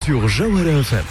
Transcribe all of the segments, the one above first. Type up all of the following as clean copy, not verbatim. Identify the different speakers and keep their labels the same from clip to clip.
Speaker 1: sur Jawhara FM.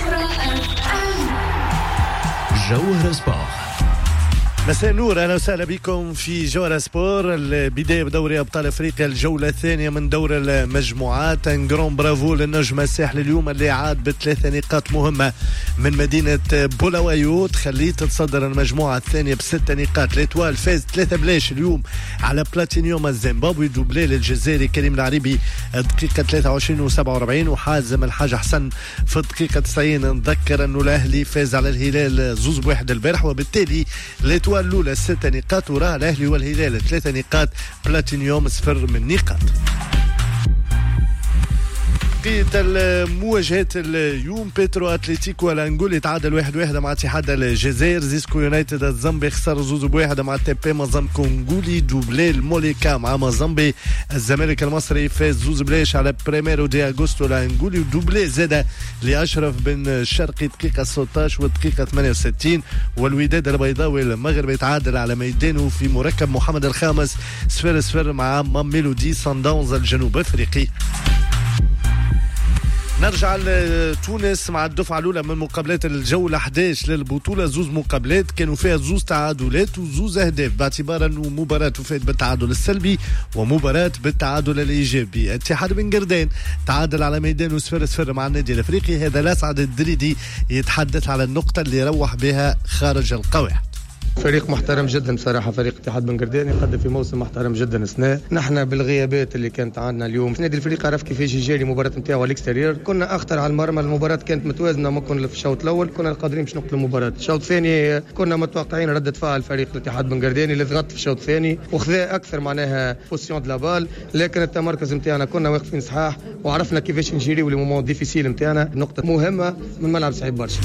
Speaker 1: Jawhara Sport.
Speaker 2: مساء النور، اهلا وسهلا بكم في جوهرة سبور. البدايه بدوري ابطال افريقيا الجوله الثانيه من دور المجموعات. جرون برافو للنجم الساحلي اليوم اللي عاد ب3 نقاط مهمه من مدينه بولاوايو، تخليه تتصدر المجموعه الثانيه ب6 نقاط. ليتوال فاز 3-0 اليوم على بلاتينيوم الزيمبابوي، دوبلي للجزائري كريم العريبي دقيقه 23 و47، وحازم الحاج حسن في الدقيقه 90. نذكر انه الاهلي فاز على الهلال 2-1 البارح، وبالتالي ليتوال الأولى 6 نقاط، وراها الأهلي والهلال 3 نقاط، بلاتينيوم 0 من نقاط. بقية المواجهات اليوم: بيترو أتليتيكو الأنغولي تعادل 1-1 مع اتحاد الجزائر. زيسكو يونايتد الزامبي خسر 2-1 مع تيبي مازام كونغولي. دوبلي الموليكا مع مازامبي. الزمالك المصري فاز 2-0 على بريميرو دي أغوستو الأنغولي. ودوبلي زاد لأشرف بن شرقي دقيقة 16 ودقيقة 68. والوداد البيضاوي المغربي تعادل على ميدانه في مركب محمد الخامس 0-0 مع ميلودي صن داونز الجنوب أفريقي. نرجع لتونس مع الدفعة الأولى من مقابلات الجولة 11 للبطولة. 2 مقابلات كانوا فيها 2 تعادلات و2 أهداف، باعتبار أنه مباراة تفيد بالتعادل السلبي ومباراة بالتعادل الإيجابي. اتحاد بن قردان تعادل على ميدانه 0-0 مع النادي الأفريقي. هذا الأسعد الدريدي يتحدث على النقطة اللي روح بها خارج القواعد.
Speaker 3: فريق محترم جدا بصراحه، فريق اتحاد بن قردان يقدم في موسم محترم جدا السنه. نحن بالغيابات اللي كانت عندنا اليوم نادي الفريق عرف كيفاش يجري المباراه نتاعو على الاكستيريور. كنا اخطر على المرمى، المباراه كانت متوازنه، ما كنا في الشوط الاول كنا قادرين باش نقتلوا المباراه. الشوط الثاني كنا متوقعين رده فعل فريق الاتحاد بن قردان اللي ضغط في الشوط الثاني وخذا اكثر معناها بوزيسيون دو لا بال، لكن التمركز نتاعنا كنا واقفين صحاح وعرفنا كيفاش نجريو لي مومون ديفيسيل نتاعنا. نقطه مهمه من ملعب صعيب برشا.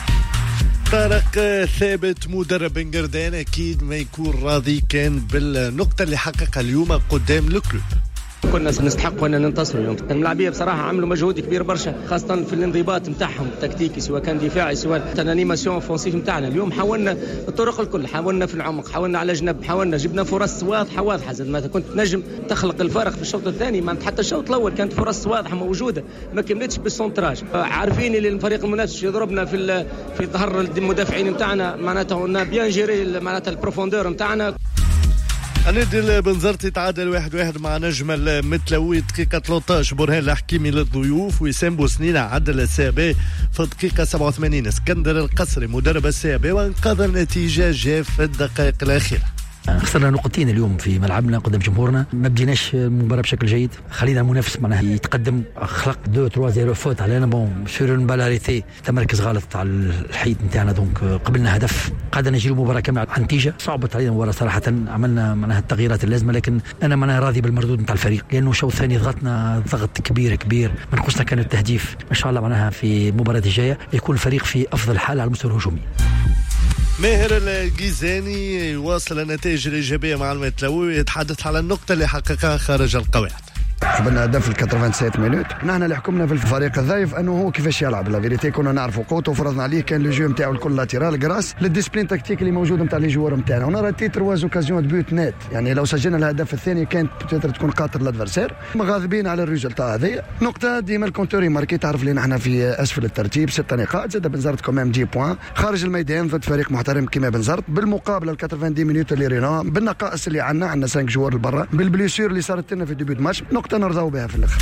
Speaker 2: طارق ثابت مدرب بن قردان اكيد ما يكون راضي كان بالنقطه اللي حققها اليوم قدام الكلوب.
Speaker 4: كنا نستحق ان ننتصروا اليوم. الملاعبيه بصراحه عملوا مجهود كبير برشا، خاصه في الانضباط نتاعهم التكتيكي، سواء كان دفاعي سواء الانيماسيون اوفونسيف نتاعنا. اليوم حاولنا الطرق الكل، حاولنا في العمق، حاولنا على جنب، حاولنا جبنا فرص واضحه زاد ما كنت نجم تخلق الفارق في الشوط الثاني. ما حتى الشوط الاول كانت فرص واضحه موجوده، ما كملتش بالسونتراج. عارفين اللي الفريق المنافس يضربنا في ظهر المدافعين نتاعنا، معناتها بيان جيري معناتها البروفوندور نتاعنا.
Speaker 2: النادي البنزرتي تعادل 1-1 مع نجم المتلوي دقيقة 13. برهان الحكيمي للضيوف، وسام بوسنينة عدل السابي في الدقيقة 87. اسكندر القصري مدرب السابي وانقذ النتيجة جاء في الدقائق الأخيرة.
Speaker 5: خسرنا نقطتين اليوم في ملعبنا قدام جمهورنا، ما بديناش المباراة بشكل جيد، خلينا المنافس معناها يتقدم، خلق 2-3-0 فوت علينا. بون سور اون بالاريتي تمركز غلط على الحيط نتاعنا، دونك قبلنا هدف قعدنا نجري المباراة كاملة عن نتيجة صعبت علينا المباراة صراحة. عملنا معناها التغييرات اللازمة، لكن أنا معناها راضي بالمردود نتاع الفريق، لأنه الشوط الثاني ضغطنا ضغط كبير من قصنا كان التهديف. إن شاء الله معناها في المباراة الجاية يكون الفريق في أفضل حال على المستوى الهجومي.
Speaker 2: ماهر الجيزاني يواصل النتائج الإيجابية مع المتلوي، يتحدث على النقطة اللي حققها خارج القواعد.
Speaker 6: قبلنا هدف في 87 مينوت. نحن اللي حكمنا في الفريق الضعيف انه هو كيفاش يلعب. لا فيريتي كنا نعرفوا قوته وفرضنا عليه، كان لو جو نتاعو الكل لاتيرال غراس للديسبلين تكتيك اللي موجود نتاع لي جوار نتاعنا. ونرى تيتر واز اوكازيون دو بوت نت، يعني لو سجلنا الهدف الثاني كانت بتقدر تكون قاطر الادفرسير. مغاضبين على الريزلتا هذه. نقطه ديما الكونتوري ماركي، تعرف لي نحن في اسفل الترتيب 6 نقاط، زاد بنزرت كومام 10 بوان خارج الميدان ضد فريق محترم كيما بنزرت. بالمقابله 90 مينوت اللي رينا بالنقائص اللي عندنا 5 جوار لبرا، بالبليسير اللي صارت لنا في ديبيو ماتش، نقطه نرضاو بها في الاخر.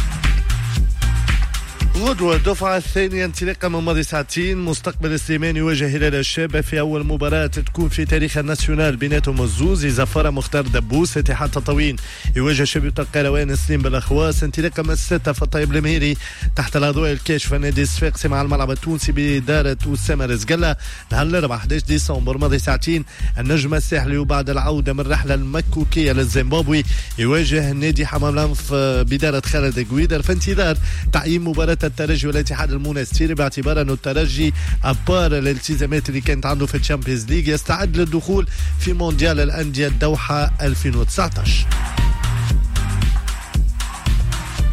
Speaker 2: غدوة الدفعة الثانية انطلاقا من ماضي ساعتين. مستقبل السليماني يواجه هلال الشابة في أول مباراة تكون في تاريخ الناسيونال بيناتهم الزوز. زفارة مختار دبوس. اتحاد تطاوين يواجه شبيبة القروان سليم بالأخواس. انطلاقا من 6 في الطيب المهيري تحت الأضواء الكاشفة نادي الصفاقسي مع الملعب التونسي بإدارة أسامة رزقلة. نهار الأربعاء 11 ديسمبر ماضي ساعتين النجم الساحلي وبعد العودة من الرحلة المكوكية للزيمبابوي يواجه نادي حمام الأنف بإدارة خالد قويدر في انتظار تعيين مباراة الترجي والاتحاد المنستيري، باعتبار انه الترجي ابار الالتزامات اللي كانت عنده في الشامبيونز ليج يستعد للدخول في مونديال الانديه الدوحه 2019.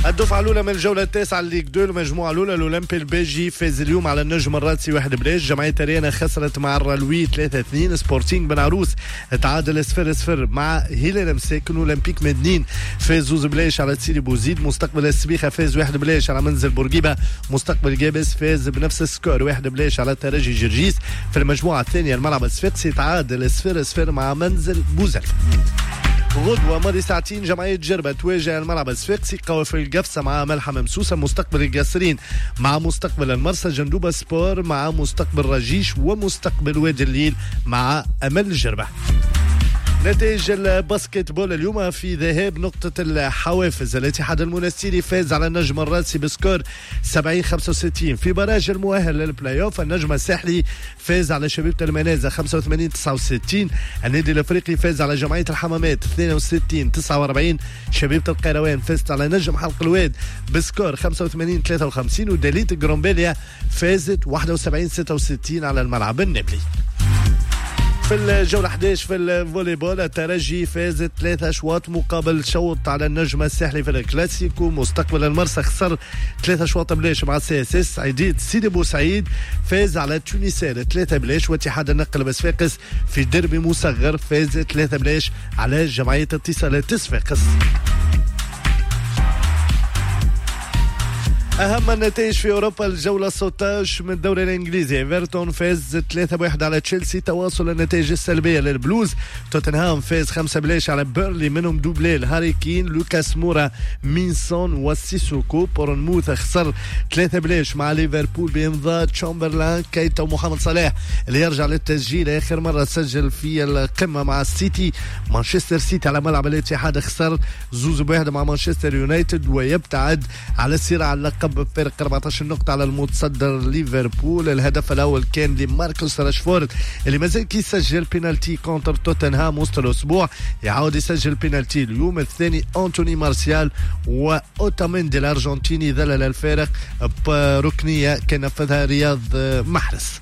Speaker 2: الدفعة الأولى من الجولة التاسعة الليج 2 المجموعة الأولى الأولمبي البيجي فاز اليوم على النجم الرادسي 1-0. جمعية ريانا خسرت مع الرلوي 3-2. سبورتينغ بن عروس تعادل 0-0 مع هلال مساكن. أولمبيك مدنين فاز 2-0 على تسيري بوزيد. مستقبل السبيخة فاز 1-0 على منزل بورقيبة. مستقبل جابس فاز بنفس السكور 1-0 على ترجي جرجيس. في المجموعة الثانية الملعب الصفاقسي تعادل 0-0 مع منزل بوزلف. غدوة ماضي ساعتين جمعية جربة تواجه الملعب الصفاقسي. قوافل القفصة مع ملحة ممسوسة. مستقبل القصرين مع مستقبل المرسى. جندوبة سبور مع مستقبل رجيش. ومستقبل وادي الليل مع أمل جربة. نتائج الباسكت بول اليوم في ذهاب نقطة الحوافز. الاتحاد المنستيري فاز على النجم الراسي بسكور 70-65. في براج المؤهل للبلاي اوف النجم الساحلي فاز على شبيبة المنازة 85-69. النادي الافريقي فاز على جمعية الحمامات 62-49. شبيبة القيروان فازت على نجم حلق الواد بسكور 85-53. وداليت جرومبيليا فازت 71-66 على الملعب النابلي. في الجولة 11 في الفولي بول الترجي فاز 3 أشواط مقابل شوط على النجم الساحلي في الكلاسيكو. مستقبل المرسى خسر 3 أشواط بلاش مع سي اس اس. عديد سيدي بوسعيد فاز على تونسير 3 بلاش. واتحاد النقل بصفاقس في دربي مصغر فاز 3 بلاش على جمعية اتصالات صفاقس. أهم النتائج في أوروبا الجولة 16 من الدوري الإنجليزي. إيفرتون فاز 3-1 على تشيلسي. تواصل النتائج السلبية للبلوز. توتنهام فاز 5 بلاش على بيرلي منهم دوبلي هاري كين لوكاس مورا مينسون وسيسوكو. بورنموث خسر 3 بلاش مع ليفربول بإمضاء تشامبرلان كيتا ومحمد صلاح اللي يرجع للتسجيل. آخر مرة سجل في القمة مع السيتي. مانشستر سيتي على ملعب الاتحاد خسر 2-1 مع مانشستر يونايتد ويبتعد على السيرة على اللقب بفارق 14 نقطة على المتصدر ليفربول. الهدف الأول كان لماركوس راشفورد اللي مازال كيسجل بينالتي كونتر توتنهام وسط الأسبوع. يعاود يسجل بينالتي اليوم. الثاني أنتوني مارسيال وأوتاميندي الأرجنتيني ذلل الفارق بركنية كان نفذها رياض محرز.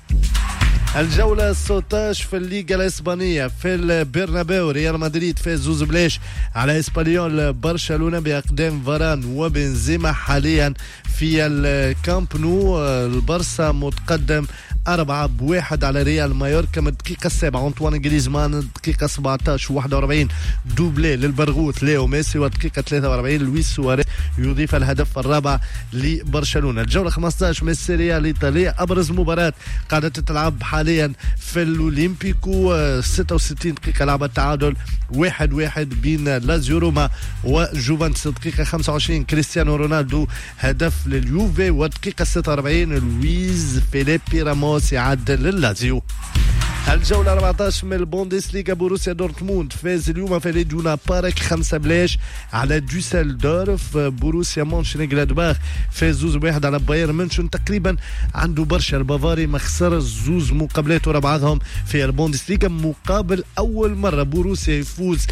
Speaker 2: الجولة 16 في الليغا الإسبانية في البرنابيو ريال مدريد فاز 2 بلاش على إسبانيول برشلونة بأقدام فاران وبنزيما. حاليا في الكامب نو البرسا متقدم 4-1 على ريال مايوركا من الدقيقة 7. أنطوان غريزمان الدقيقة 17 و41 دوبلي للبرغوث ليو ميسي. والدقيقة 43 لويس سواريز يضيف الهدف الرابع لبرشلونة. الجولة 15 من السيريا الإيطالية. أبرز مباراة قاعدة تتلعب حاليا في الأولمبيكو. 66 دقيقة لعب التعادل 1-1 بين لازيو روما وجوفنتوس. الدقيقة 25 كريستيانو رونالدو هدف لليوفي. والدقيقة 46 لويز فيليبي راموس يعدل للازيو. الجولة 14 من البوندسليغا بوروسيا دورتموند فاز اليوم في ليدونا بارك 5 بلاش على دوسلدورف. بوروسيا مونشنغلادباخ فاز 2-1 على بايرن ميونخ. تقريبا عنده برشا البافاري ما خسر 2 مقابلات ورا بعضهم في البوندسليغا. مقابل أول مرة بوروسيا يفوز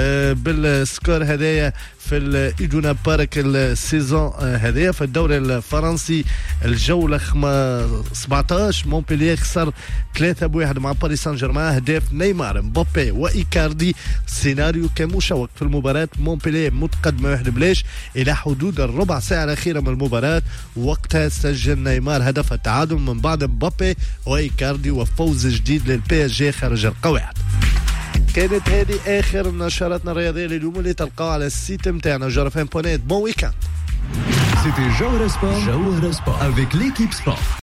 Speaker 2: بالسكور هدايا في الإيدونا بارك السيزون هذايا. في الدوري الفرنسي الجولة 17 مونبلييه خسر 3-1 مع باريس سان جيرمان. أهداف نيمار مبابي وإيكاردي. سيناريو كان مشوق في المباراة. مونبلييه متقدمة 1 بلاش إلى حدود الربع ساعة الأخيرة من المباراة. وقتها سجل نيمار هدف التعادل من بعد مبابي وإيكاردي وفوز جديد للبي اس جي خارج القواعد. كانت هذه آخر نشراتنا الرياضية لليوم اللي تلقاها على السيت متاعنا جرفان بونيت. بون ويكاند.
Speaker 1: C'était Jawhara Sport avec l'équipe sport.